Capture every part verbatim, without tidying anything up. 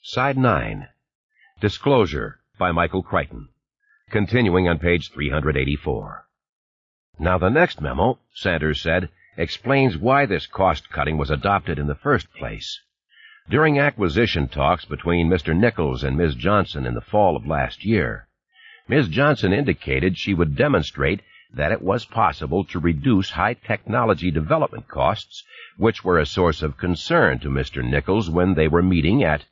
Side nine. Disclosure by Michael Crichton. Continuing on page three hundred eighty-four. Now the next memo, Sanders said, explains why this cost-cutting was adopted in the first place. During acquisition talks between Mister Nichols and Miz Johnson in the fall of last year, Miz Johnson indicated she would demonstrate that it was possible to reduce high-technology development costs, which were a source of concern to Mister Nichols when they were meeting at...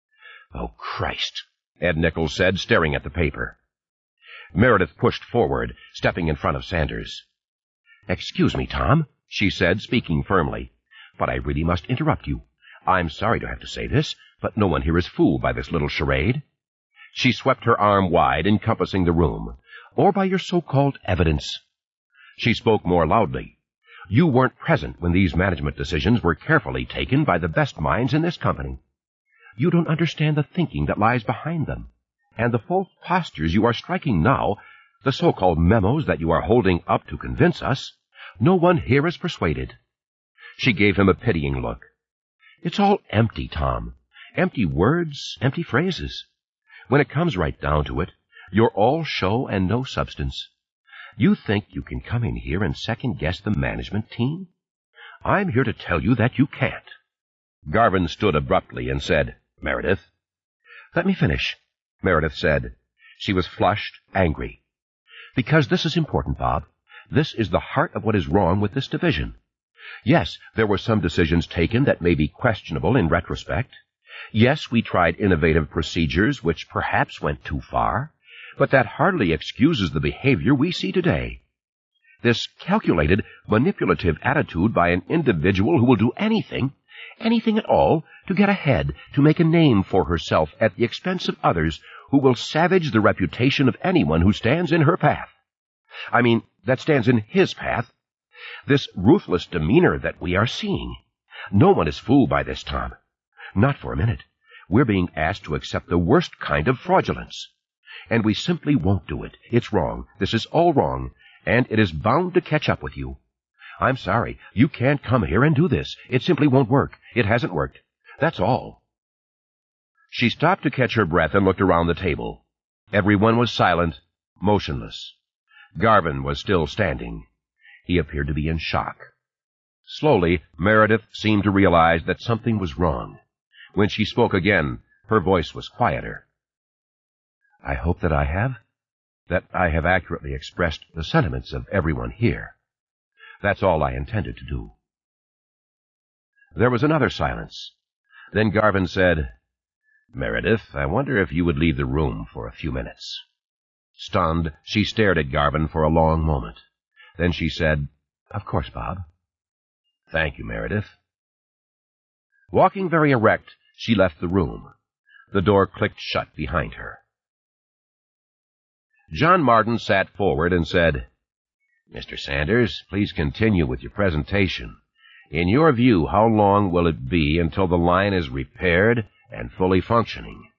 "Oh, Christ," Ed Nichols said, staring at the paper. Meredith pushed forward, stepping in front of Sanders. "Excuse me, Tom," she said, speaking firmly, "but I really must interrupt you. I'm sorry to have to say this, but no one here is fooled by this little charade." She swept her arm wide, encompassing the room. "Or by your so-called evidence." She spoke more loudly. "You weren't present when these management decisions were carefully taken by the best minds in this company. You don't understand the thinking that lies behind them, and the false postures you are striking now, the so-called memos that you are holding up to convince us. No one here is persuaded." She gave him a pitying look. "It's all empty, Tom. Empty words, empty phrases. When it comes right down to it, you're all show and no substance. You think you can come in here and second-guess the management team? I'm here to tell you that you can't." Garvin stood abruptly and said, "Meredith." "Let me finish," Meredith said. She was flushed, angry. "Because this is important, Bob. This is the heart of what is wrong with this division. Yes, there were some decisions taken that may be questionable in retrospect. Yes, we tried innovative procedures which perhaps went too far, but that hardly excuses the behavior we see today. This calculated, manipulative attitude by an individual who will do anything, anything at all, to get ahead, to make a name for herself at the expense of others, who will savage the reputation of anyone who stands in her path. I mean, that stands in his path. This ruthless demeanor that we are seeing. No one is fooled by this, Tom. Not for a minute. We're being asked to accept the worst kind of fraudulence. And we simply won't do it. It's wrong. This is all wrong, and it is bound to catch up with you. I'm sorry. You can't come here and do this. It simply won't work. It hasn't worked. That's all." She stopped to catch her breath and looked around the table. Everyone was silent, motionless. Garvin was still standing. He appeared to be in shock. Slowly, Meredith seemed to realize that something was wrong. When she spoke again, her voice was quieter. "I hope that I have, that I have accurately expressed the sentiments of everyone here. That's all I intended to do." There was another silence. Then Garvin said, "Meredith, I wonder if you would leave the room for a few minutes." Stunned, she stared at Garvin for a long moment. Then she said, "Of course, Bob." "Thank you, Meredith." Walking very erect, she left the room. The door clicked shut behind her. John Martin sat forward and said, "Mister Sanders, please continue with your presentation. In your view, how long will it be until the line is repaired and fully functioning?"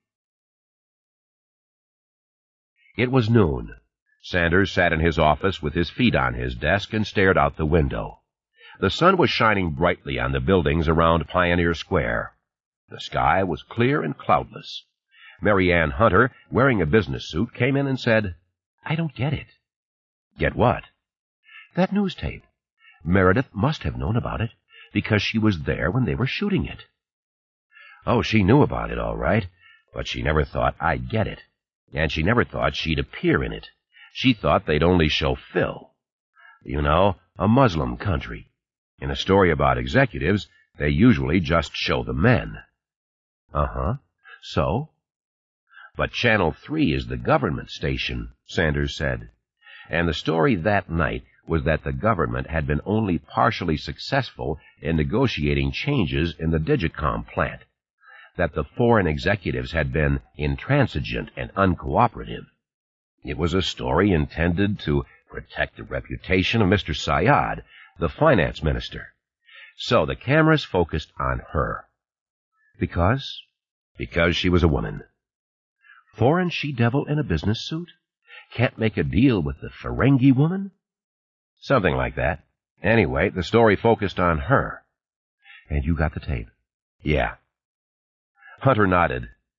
It was noon. Sanders sat in his office with his feet on his desk and stared out the window. The sun was shining brightly on the buildings around Pioneer Square. The sky was clear and cloudless. Mary Ann Hunter, wearing a business suit, came in and said, "I don't get it." "Get what?" "That news tape. Meredith must have known about it, because she was there when they were shooting it." "Oh, she knew about it, all right, but she never thought I'd get it. And she never thought she'd appear in it. She thought they'd only show Phil. You know, a Muslim country. In a story about executives, they usually just show the men." "Uh-huh. So?" "But Channel three is the government station," Sanders said. "And the story that night was that the government had been only partially successful in negotiating changes in the Digicom plant, that the foreign executives had been intransigent and uncooperative. It was a story intended to protect the reputation of Mister Syed, the finance minister. So the cameras focused on her. Because? Because she was a woman. Foreign she-devil in a business suit? Can't make a deal with the Ferengi woman? Something like that. Anyway, the story focused on her. And you got the tape? Yeah. Hunter nodded.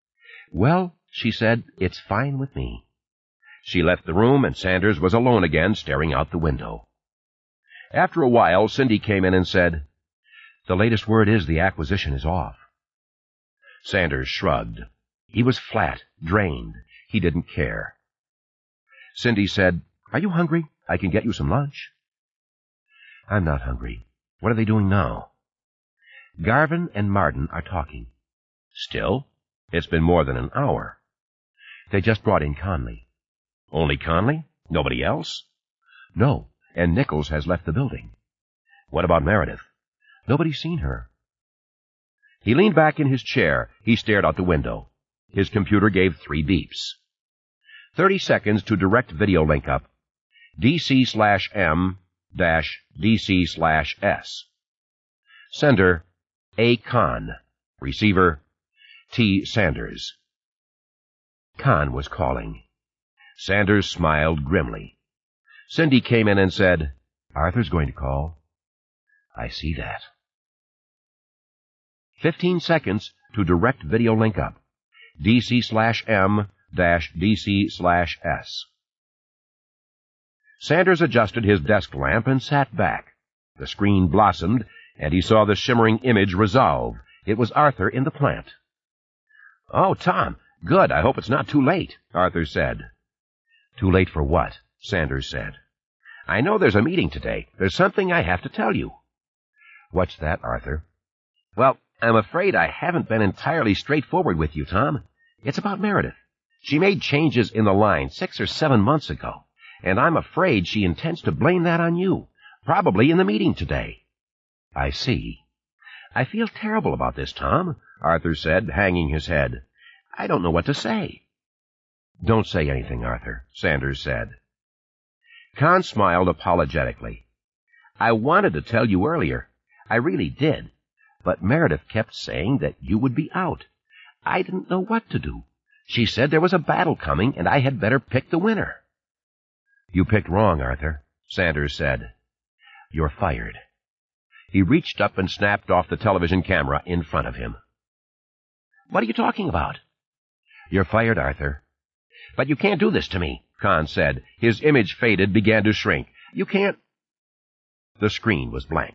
"Well," she said, "it's fine with me." She left the room, and Sanders was alone again, staring out the window. After a while, Cindy came in and said, "The latest word is the acquisition is off." Sanders shrugged. He was flat, drained. He didn't care. Cindy said, "Are you hungry? I can get you some lunch." "I'm not hungry. What are they doing now?" "Garvin and Marden are talking." "Still? It's been more than an hour." "They just brought in Conley." "Only Conley? Nobody else?" "No, and Nichols has left the building." "What about Meredith?" "Nobody's seen her." He leaned back in his chair. He stared out the window. His computer gave three beeps. Thirty seconds to direct video link up. DC slash M dash DC slash S. Sender, A. Kahn. Receiver, T. Sanders. Kahn was calling. Sanders smiled grimly. Cindy came in and said, "Arthur's going to call." "I see that." Fifteen seconds to direct video link up. DC slash M dash DC slash S. Sanders adjusted his desk lamp and sat back. The screen blossomed, and he saw the shimmering image resolve. It was Arthur in the plant. "Oh, Tom, good. I hope it's not too late," Arthur said. "Too late for what?" Sanders said. "I know there's a meeting today. There's something I have to tell you." "What's that, Arthur?" "Well, I'm afraid I haven't been entirely straightforward with you, Tom. It's about Meredith. She made changes in the line six or seven months ago, and I'm afraid she intends to blame that on you, probably in the meeting today." "I see." "I feel terrible about this, Tom," Arthur said, hanging his head. "I don't know what to say." "Don't say anything, Arthur," Sanders said. Kahn smiled apologetically. "I wanted to tell you earlier. I really did. But Meredith kept saying that you would be out. I didn't know what to do. She said there was a battle coming, and I had better pick the winner." "You picked wrong, Arthur," Sanders said. "You're fired." He reached up and snapped off the television camera in front of him. "What are you talking about?" "You're fired, Arthur." "But you can't do this to me," Kahn said. His image faded, began to shrink. "You can't—" The screen was blank.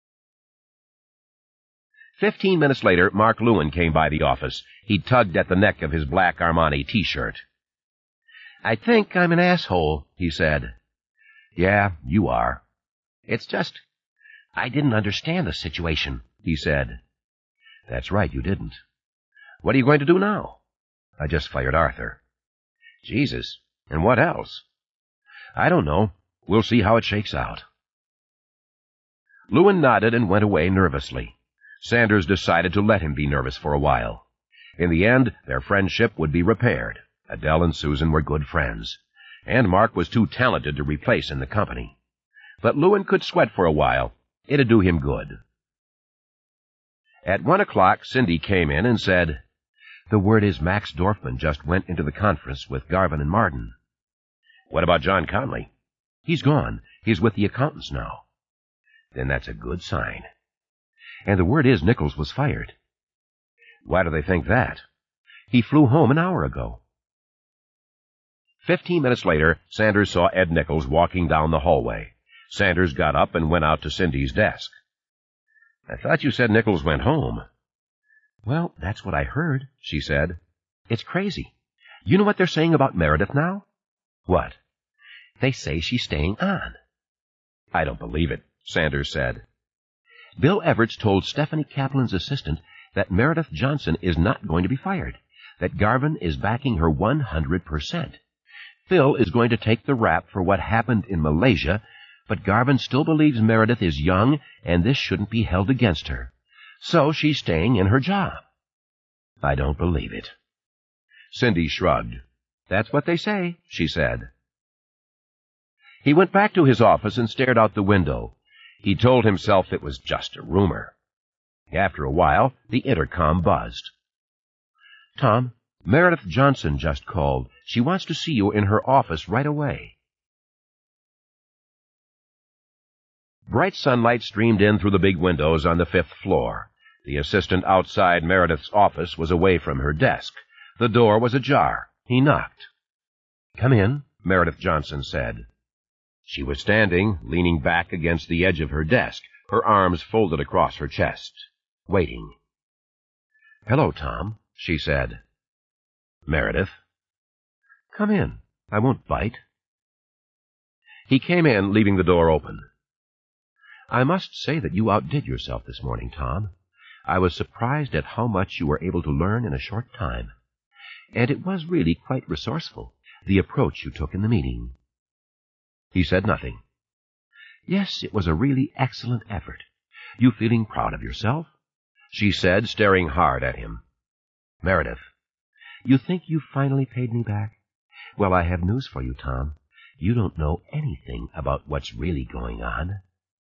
Fifteen minutes later, Mark Lewin came by the office. He tugged at the neck of his black Armani T-shirt. "I think I'm an asshole," he said. "Yeah, you are." "It's just, I didn't understand the situation," he said. "That's right, you didn't." "What are you going to do now?" "I just fired Arthur." "Jesus, and what else?" "I don't know. We'll see how it shakes out." Lewin nodded and went away nervously. Sanders decided to let him be nervous for a while. In the end, their friendship would be repaired. Adele and Susan were good friends, and Mark was too talented to replace in the company. But Lewin could sweat for a while. It'd do him good. At one o'clock, Cindy came in and said, "The word is Max Dorfman just went into the conference with Garvin and Marden." "What about John Conley?" "He's gone. He's with the accountants now." "Then that's a good sign." "And the word is Nichols was fired." "Why do they think that?" "He flew home an hour ago." Fifteen minutes later, Sanders saw Ed Nichols walking down the hallway. Sanders got up and went out to Cindy's desk. "I thought you said Nichols went home." "Well, that's what I heard," she said. "It's crazy. You know what they're saying about Meredith now?" "What?" "They say she's staying on." "I don't believe it," Sanders said. "Bill Everts told Stephanie Kaplan's assistant that Meredith Johnson is not going to be fired, that Garvin is backing her one hundred percent. Phil is going to take the rap for what happened in Malaysia, but Garvin still believes Meredith is young and this shouldn't be held against her. So she's staying in her job." "I don't believe it." Cindy shrugged. "That's what they say," she said. He went back to his office and stared out the window. He told himself it was just a rumor. After a while, the intercom buzzed. "Tom, Meredith Johnson just called. She wants to see you in her office right away." Bright sunlight streamed in through the big windows on the fifth floor. The assistant outside Meredith's office was away from her desk. The door was ajar. He knocked. "Come in," Meredith Johnson said. She was standing, leaning back against the edge of her desk, her arms folded across her chest, waiting. "Hello, Tom," she said. "Meredith." "Come in. I won't bite." He came in, leaving the door open. "I must say that you outdid yourself this morning, Tom. I was surprised at how much you were able to learn in a short time. And it was really quite resourceful, the approach you took in the meeting." He said nothing. "Yes, it was a really excellent effort. You feeling proud of yourself?" she said, staring hard at him. "Meredith." "You think you finally paid me back? Well, I have news for you, Tom. You don't know anything about what's really going on."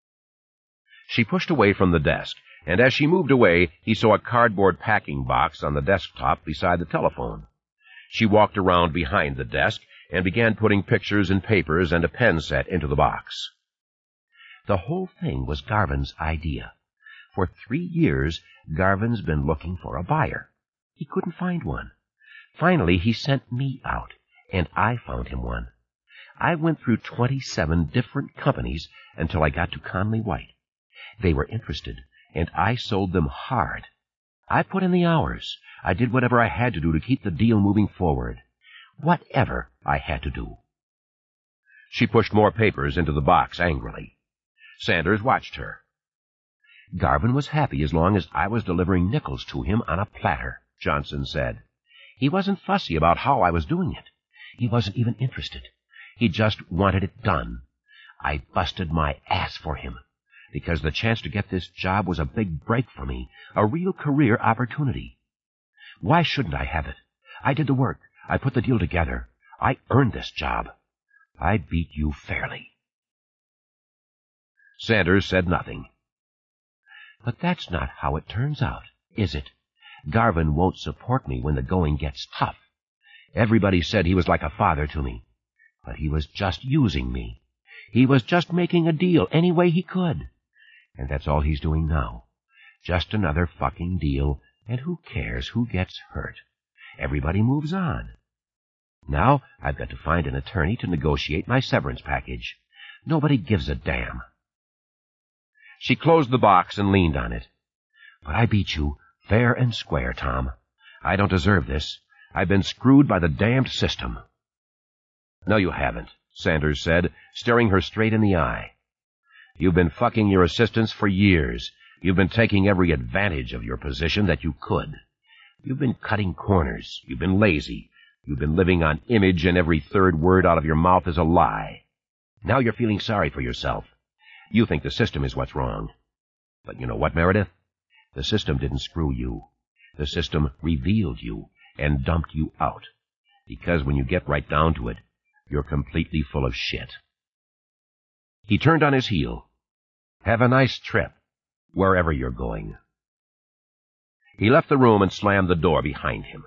She pushed away from the desk, and as she moved away, he saw a cardboard packing box on the desktop beside the telephone. She walked around behind the desk and began putting pictures and papers and a pen set into the box. The whole thing was Garvin's idea. For three years, Garvin's been looking for a buyer. He couldn't find one. Finally, he sent me out, and I found him one. I went through twenty-seven different companies until I got to Conley White. They were interested, and I sold them hard. I put in the hours. I did whatever I had to do to keep the deal moving forward. Whatever I had to do. She pushed more papers into the box angrily. Sanders watched her. "Garvin was happy as long as I was delivering nickels to him on a platter," Johnson said. "He wasn't fussy about how I was doing it. He wasn't even interested. He just wanted it done. I busted my ass for him, because the chance to get this job was a big break for me, a real career opportunity. Why shouldn't I have it? I did the work. I put the deal together. I earned this job. I beat you fairly." Sanders said nothing. "But that's not how it turns out, is it? Garvin won't support me when the going gets tough. Everybody said he was like a father to me. But he was just using me. He was just making a deal any way he could. And that's all he's doing now. Just another fucking deal, and who cares who gets hurt? Everybody moves on. Now I've got to find an attorney to negotiate my severance package. Nobody gives a damn." She closed the box and leaned on it. "But I beat you, fair and square, Tom. I don't deserve this. I've been screwed by the damned system." "No, you haven't," Sanders said, staring her straight in the eye. "You've been fucking your assistants for years. You've been taking every advantage of your position that you could. You've been cutting corners. You've been lazy. You've been living on image, and every third word out of your mouth is a lie. Now you're feeling sorry for yourself. You think the system is what's wrong. But you know what, Meredith? The system didn't screw you. The system revealed you and dumped you out. Because when you get right down to it, you're completely full of shit." He turned on his heel. "Have a nice trip, wherever you're going." He left the room and slammed the door behind him.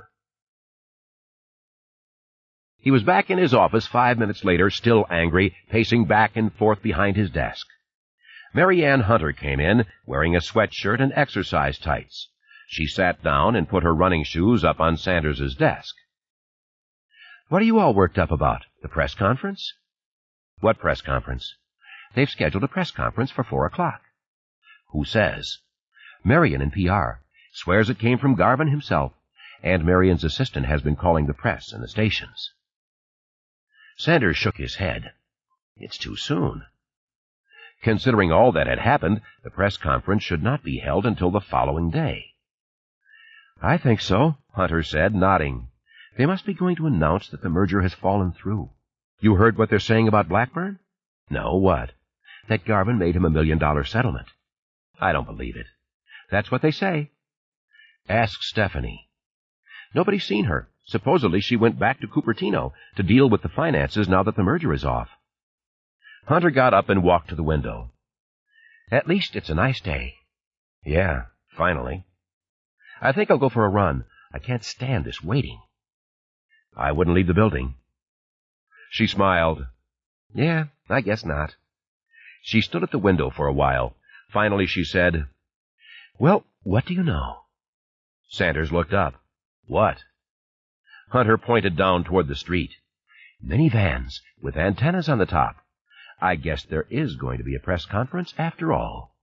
He was back in his office five minutes later, still angry, pacing back and forth behind his desk. Mary Ann Hunter came in, wearing a sweatshirt and exercise tights. She sat down and put her running shoes up on Sanders's desk. "What are you all worked up about? The press conference?" "What press conference?" "They've scheduled a press conference for four o'clock." "Who says?" "Marion in P R. Swears it came from Garvin himself, and Marion's assistant has been calling the press and the stations." Sanders shook his head. "It's too soon." Considering all that had happened, the press conference should not be held until the following day. "I think so," Hunter said, nodding. "They must be going to announce that the merger has fallen through. You heard what they're saying about Blackburn?" "No, what?" "That Garvin made him a million-dollar settlement." "I don't believe it." "That's what they say." "Ask Stephanie." "Nobody's seen her. Supposedly she went back to Cupertino to deal with the finances now that the merger is off." Hunter got up and walked to the window. "At least it's a nice day." "Yeah, finally." "I think I'll go for a run. I can't stand this waiting." "I wouldn't leave the building." She smiled. "Yeah, I guess not." She stood at the window for a while. Finally she said, "Well, what do you know?" Sanders looked up. "What?" Hunter pointed down toward the street. Minivans with antennas on the top. I guess there is going to be a press conference after all.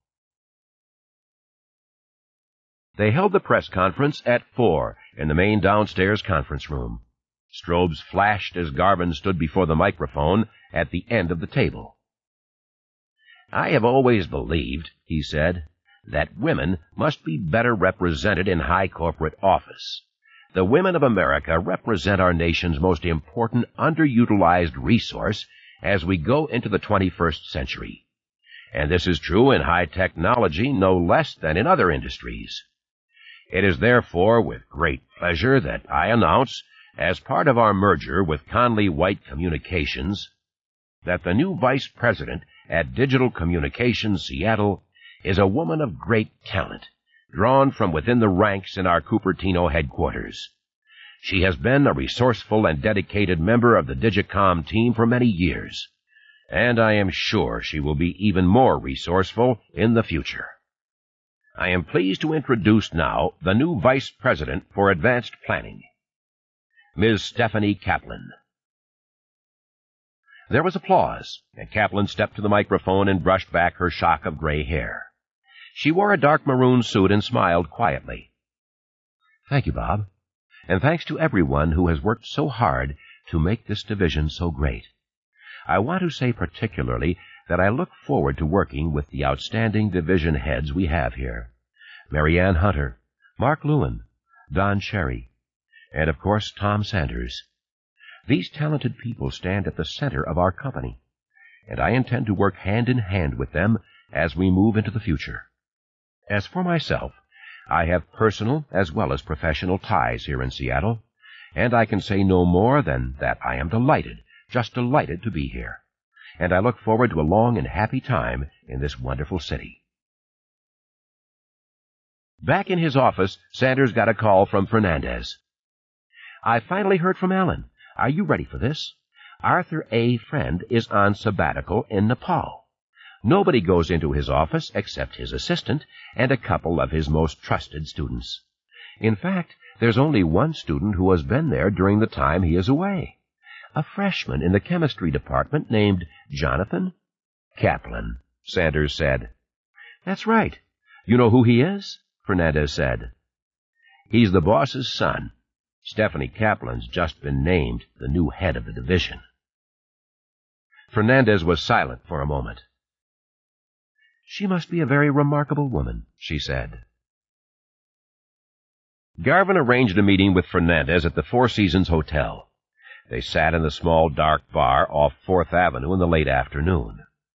They held the press conference at four in the main downstairs conference room. Strobes flashed as Garvin stood before the microphone at the end of the table. I have always believed, he said, that women must be better represented in high corporate office. The women of America represent our nation's most important underutilized resource as we go into the twenty-first century. And this is true in high technology no less than in other industries. It is therefore with great pleasure that I announce, as part of our merger with Conley White Communications, that the new vice president at Digital Communications Seattle is a woman of great talent, drawn from within the ranks in our Cupertino headquarters. She has been a resourceful and dedicated member of the Digicom team for many years, and I am sure she will be even more resourceful in the future. I am pleased to introduce now the new Vice President for Advanced Planning, Miz Stephanie Kaplan. There was applause, and Kaplan stepped to the microphone and brushed back her shock of gray hair. She wore a dark maroon suit and smiled quietly. Thank you, Bob, and thanks to everyone who has worked so hard to make this division so great. I want to say particularly that I look forward to working with the outstanding division heads we have here. Marianne Hunter, Mark Lewin, Don Cherry, and of course Tom Sanders. These talented people stand at the center of our company, and I intend to work hand in hand with them as we move into the future. As for myself, I have personal as well as professional ties here in Seattle, and I can say no more than that I am delighted, just delighted to be here, and I look forward to a long and happy time in this wonderful city. Back in his office, Sanders got a call from Fernandez. I finally heard from Ellen. Are you ready for this? Arthur A. Friend is on sabbatical in Nepal. Nobody goes into his office except his assistant and a couple of his most trusted students. In fact, there's only one student who has been there during the time he is away. A freshman in the chemistry department named Jonathan Kaplan, Sanders said. That's right. You know who he is? Fernandez said. He's the boss's son. Stephanie Kaplan's just been named the new head of the division. Fernandez was silent for a moment. She must be a very remarkable woman, she said. Garvin arranged a meeting with Fernandez at the Four Seasons Hotel. They sat in the small, dark bar off Fourth Avenue in the late afternoon.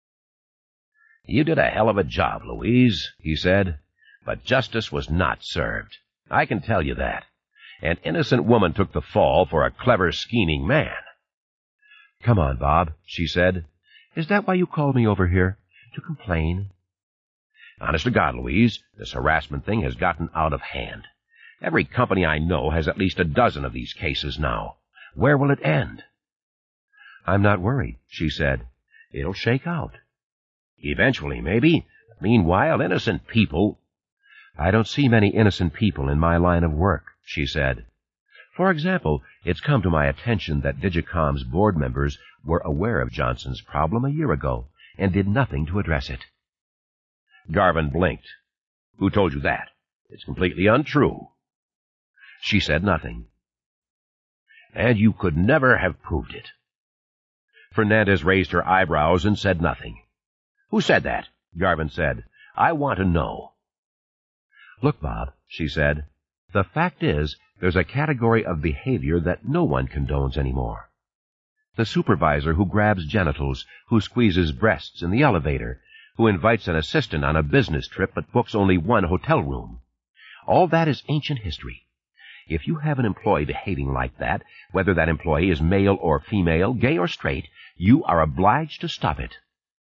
You did a hell of a job, Louise, he said, but justice was not served. I can tell you that. An innocent woman took the fall for a clever, scheming man. Come on, Bob, she said. Is that why you called me over here? To complain? Honest to God, Louise, this harassment thing has gotten out of hand. Every company I know has at least a dozen of these cases now. Where will it end? I'm not worried, she said. It'll shake out. Eventually, maybe. Meanwhile, innocent people... I don't see many innocent people in my line of work, she said. For example, it's come to my attention that Digicom's board members were aware of Johnson's problem a year ago and did nothing to address it. Garvin blinked. Who told you that? It's completely untrue. She said nothing. And you could never have proved it. Fernandez raised her eyebrows and said nothing. Who said that? Garvin said. I want to know. Look, Bob, she said, the fact is there's a category of behavior that no one condones anymore. The supervisor who grabs genitals, who squeezes breasts in the elevator, who invites an assistant on a business trip but books only one hotel room. All that is ancient history. If you have an employee behaving like that, whether that employee is male or female, gay or straight, you are obliged to stop it.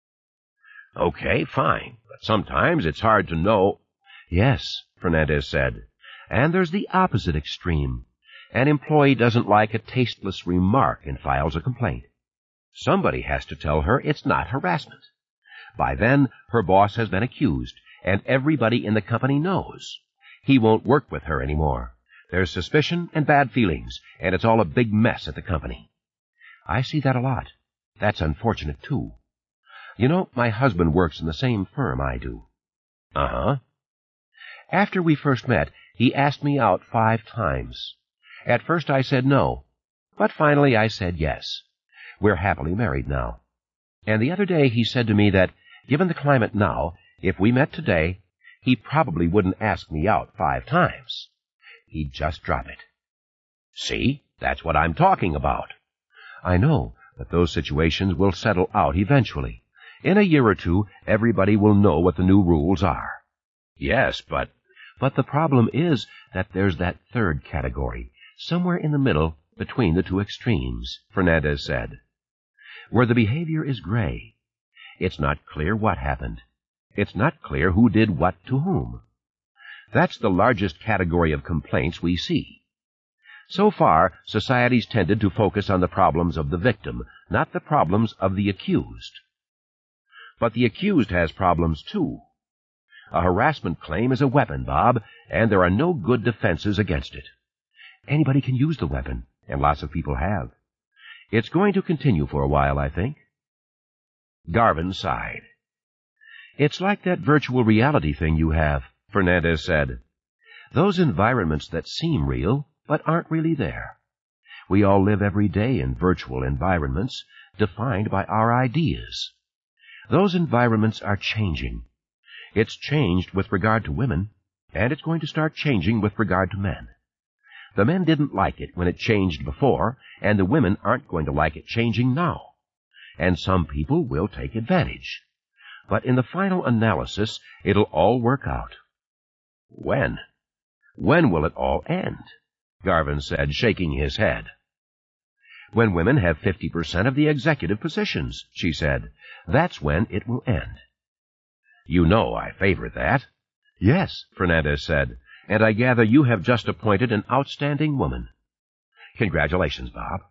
Okay, fine, but sometimes it's hard to know... Yes, Fernandez said, and there's the opposite extreme. An employee doesn't like a tasteless remark and files a complaint. Somebody has to tell her it's not harassment. By then, her boss has been accused, and everybody in the company knows. He won't work with her anymore. There's suspicion and bad feelings, and it's all a big mess at the company. I see that a lot. That's unfortunate, too. You know, my husband works in the same firm I do. Uh-huh. After we first met, he asked me out five times. At first I said no, but finally I said yes. We're happily married now. And the other day he said to me that, given the climate now, if we met today, he probably wouldn't ask me out five times. He'd just drop it. See, that's what I'm talking about. I know, but those situations will settle out eventually. In a year or two, everybody will know what the new rules are. Yes, but... But the problem is that there's that third category, somewhere in the middle between the two extremes, Fernandez said, where the behavior is gray. It's not clear what happened. It's not clear who did what to whom. That's the largest category of complaints we see. So far, society's tended to focus on the problems of the victim, not the problems of the accused. But the accused has problems, too. A harassment claim is a weapon, Bob, and there are no good defenses against it. Anybody can use the weapon, and lots of people have. It's going to continue for a while, I think. Garvin sighed. It's like that virtual reality thing you have, Fernandez said. Those environments that seem real, but aren't really there. We all live every day in virtual environments, defined by our ideas. Those environments are changing. It's changed with regard to women, and it's going to start changing with regard to men. The men didn't like it when it changed before, and the women aren't going to like it changing now. And some people will take advantage. But in the final analysis, it'll all work out. When? When will it all end? Garvin said, shaking his head. When women have fifty percent of the executive positions, she said. That's when it will end. You know I favor that. Yes, Fernandez said, and I gather you have just appointed an outstanding woman. Congratulations, Bob.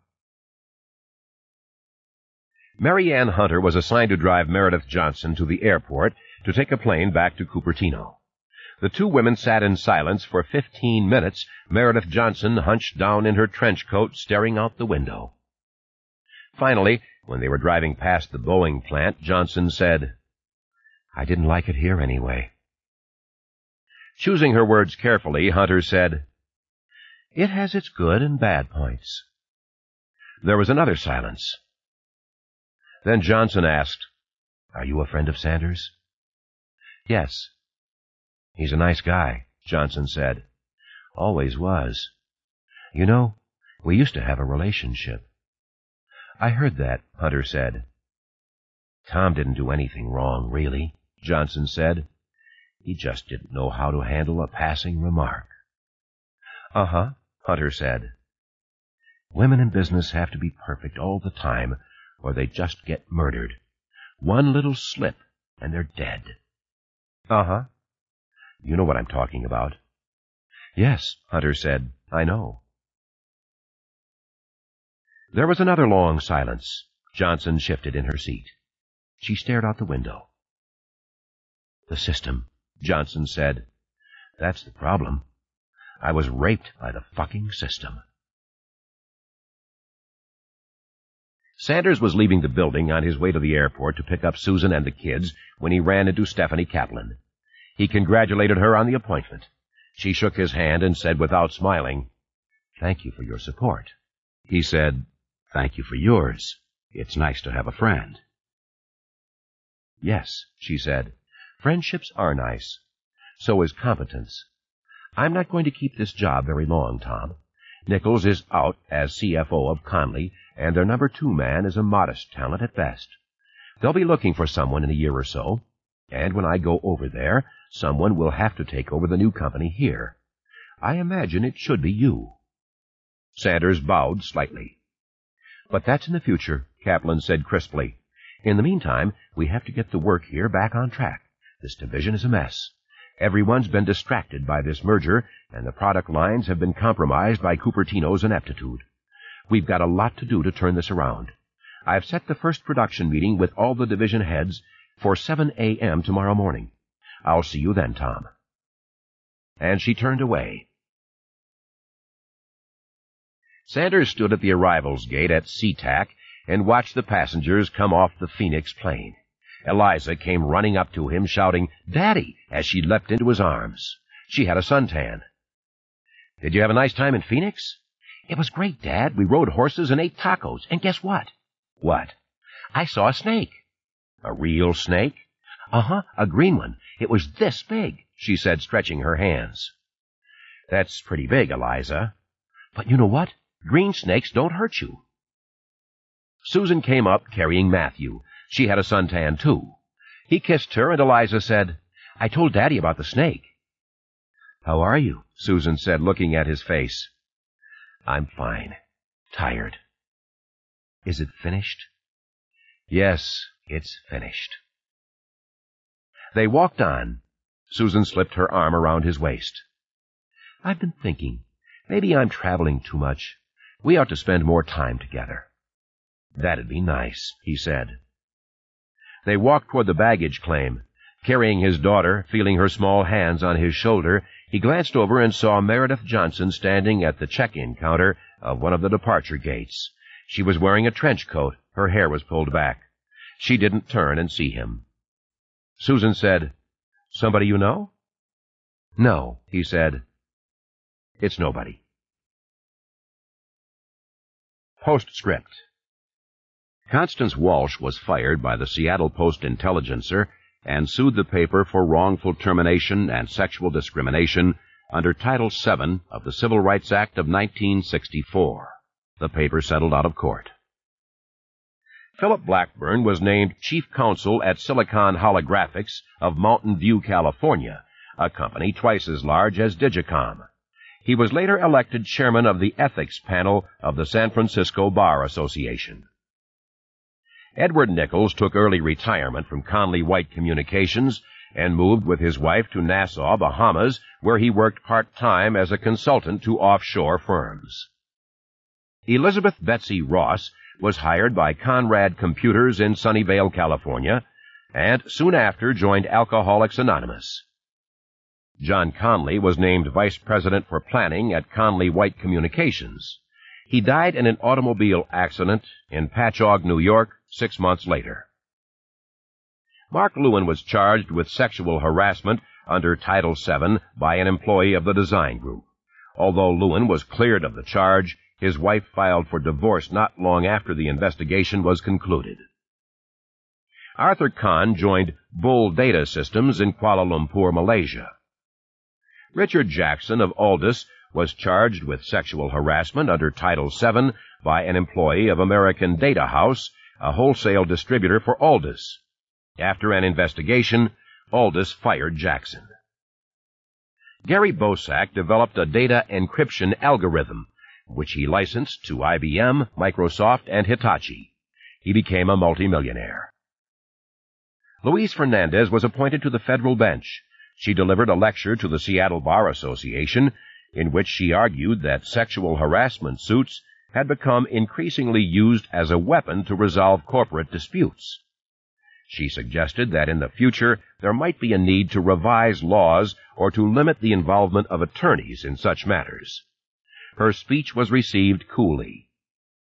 Mary Ann Hunter was assigned to drive Meredith Johnson to the airport to take a plane back to Cupertino. The two women sat in silence for fifteen minutes, Meredith Johnson hunched down in her trench coat, staring out the window. Finally, when they were driving past the Boeing plant, Johnson said, I didn't like it here anyway. Choosing her words carefully, Hunter said, It has its good and bad points. There was another silence. Then Johnson asked, Are you a friend of Sanders? Yes. He's a nice guy, Johnson said. Always was. You know, we used to have a relationship. I heard that, Hunter said. Tom didn't do anything wrong, really, Johnson said. He just didn't know how to handle a passing remark. Uh-huh, Hunter said. Women in business have to be perfect all the time, or they just get murdered. One little slip, and they're dead. Uh-huh. You know what I'm talking about. Yes, Hunter said, I know. There was another long silence. Johnson shifted in her seat. She stared out the window. The system, Johnson said. That's the problem. I was raped by the fucking system. Sanders was leaving the building on his way to the airport to pick up Susan and the kids when he ran into Stephanie Kaplan. He congratulated her on the appointment. She shook his hand and said without smiling, Thank you for your support. He said, Thank you for yours. It's nice to have a friend. Yes, she said. Friendships are nice. So is competence. I'm not going to keep this job very long, Tom. Nichols is out as C F O of Conley, and their number two man is a modest talent at best. They'll be looking for someone in a year or so, and when I go over there, someone will have to take over the new company here. I imagine it should be you. Sanders bowed slightly. But that's in the future, Kaplan said crisply. In the meantime, we have to get the work here back on track. This division is a mess. Everyone's been distracted by this merger, and the product lines have been compromised by Cupertino's ineptitude. We've got a lot to do to turn this around. I've set the first production meeting with all the division heads for seven a.m. tomorrow morning. I'll see you then, Tom. And she turned away. Sanders stood at the arrivals gate at SeaTac and watched the passengers come off the Phoenix plane. Eliza came running up to him, shouting, "Daddy," as she leapt into his arms. She had a suntan. "Did you have a nice time in Phoenix?" "It was great, Dad. We rode horses and ate tacos. And guess what?" "What?" "I saw a snake." "A real snake?" "Uh-huh, a green one. It was this big," she said, stretching her hands. "That's pretty big, Eliza." "But you know what? Green snakes don't hurt you." Susan came up carrying Matthew. She had a suntan, too. He kissed her, and Eliza said, "I told Daddy about the snake." "How are you?" Susan said, looking at his face. "I'm fine. Tired." "Is it finished?" "Yes, it's finished." They walked on. Susan slipped her arm around his waist. "I've been thinking. Maybe I'm traveling too much. We ought to spend more time together." "That'd be nice," he said. They walked toward the baggage claim. Carrying his daughter, feeling her small hands on his shoulder, he glanced over and saw Meredith Johnson standing at the check-in counter of one of the departure gates. She was wearing a trench coat. Her hair was pulled back. She didn't turn and see him. Susan said, "Somebody you know?" "No," he said. "It's nobody." Postscript. Constance Walsh was fired by the Seattle Post-Intelligencer and sued the paper for wrongful termination and sexual discrimination under Title seven of the Civil Rights Act of nineteen sixty-four. The paper settled out of court. Philip Blackburn was named chief counsel at Silicon Holographics of Mountain View, California, a company twice as large as Digicom. He was later elected chairman of the ethics panel of the San Francisco Bar Association. Edward Nichols took early retirement from Conley White Communications and moved with his wife to Nassau, Bahamas, where he worked part-time as a consultant to offshore firms. Elizabeth Betsy Ross was hired by Conrad Computers in Sunnyvale, California, and soon after joined Alcoholics Anonymous. John Conley was named vice president for planning at Conley White Communications. He died in an automobile accident in Patchogue, New York, six months later. Mark Lewin was charged with sexual harassment under Title seven by an employee of the design group. Although Lewin was cleared of the charge, his wife filed for divorce not long after the investigation was concluded. Arthur Kahn joined Bull Data Systems in Kuala Lumpur, Malaysia. Richard Jackson of Aldus was charged with sexual harassment under Title seven by an employee of American Data House, a wholesale distributor for Aldus. After an investigation, Aldus fired Jackson. Gary Bosak developed a data encryption algorithm, which he licensed to I B M, Microsoft, and Hitachi. He became a multimillionaire. Louise Fernandez was appointed to the federal bench. She delivered a lecture to the Seattle Bar Association, in which she argued that sexual harassment suits had become increasingly used as a weapon to resolve corporate disputes. She suggested that in the future there might be a need to revise laws or to limit the involvement of attorneys in such matters. Her speech was received coolly.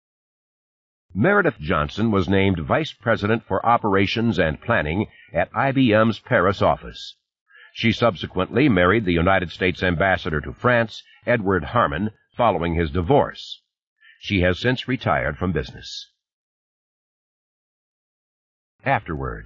Meredith Johnson was named vice president for operations and planning at I B M's Paris office. She subsequently married the United States ambassador to France, Edward Harmon, following his divorce. She has since retired from business. Afterward.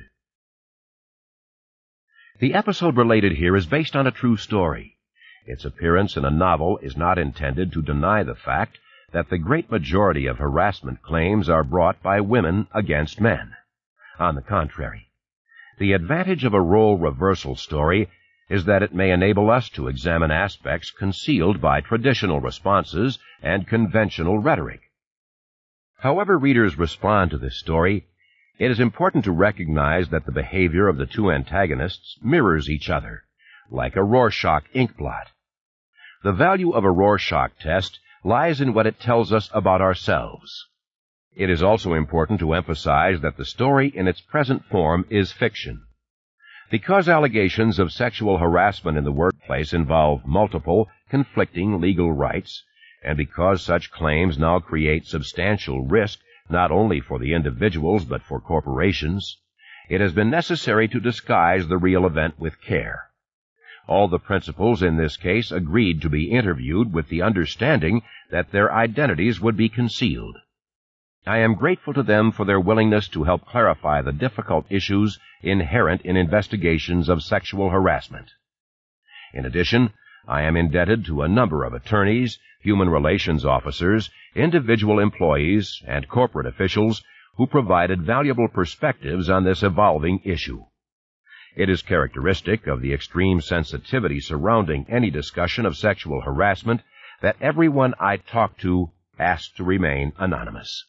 The episode related here is based on a true story. Its appearance in a novel is not intended to deny the fact that the great majority of harassment claims are brought by women against men. On the contrary, the advantage of a role reversal story is that it may enable us to examine aspects concealed by traditional responses and conventional rhetoric. However readers respond to this story, it is important to recognize that the behavior of the two antagonists mirrors each other, like a Rorschach ink blot. The value of a Rorschach test lies in what it tells us about ourselves. It is also important to emphasize that the story in its present form is fiction. Because allegations of sexual harassment in the workplace involve multiple, conflicting legal rights, and because such claims now create substantial risk not only for the individuals but for corporations, it has been necessary to disguise the real event with care. All the principals in this case agreed to be interviewed with the understanding that their identities would be concealed. I am grateful to them for their willingness to help clarify the difficult issues inherent in investigations of sexual harassment. In addition, I am indebted to a number of attorneys, human relations officers, individual employees, and corporate officials who provided valuable perspectives on this evolving issue. It is characteristic of the extreme sensitivity surrounding any discussion of sexual harassment that everyone I talk to asks to remain anonymous.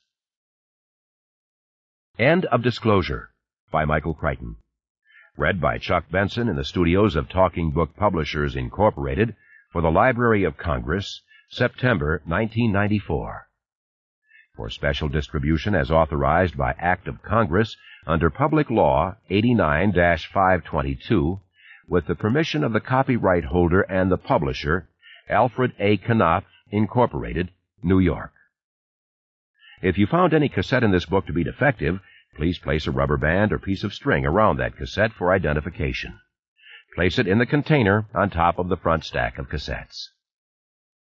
End of Disclosure by Michael Crichton. Read by Chuck Benson in the studios of Talking Book Publishers, Incorporated, for the Library of Congress, September nineteen ninety-four. For special distribution as authorized by Act of Congress under Public Law eighty-nine dash five twenty-two, with the permission of the copyright holder and the publisher, Alfred A. Knopf, Incorporated, New York. If you found any cassette in this book to be defective, please place a rubber band or piece of string around that cassette for identification. Place it in the container on top of the front stack of cassettes.